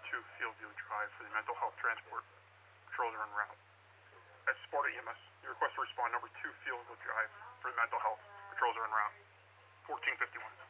2 Fieldview Drive for the mental health transport. Patrols are en route. At Sparta EMS, you request to respond number 2 Fieldview Drive for the mental health. Patrols are en route. 1451.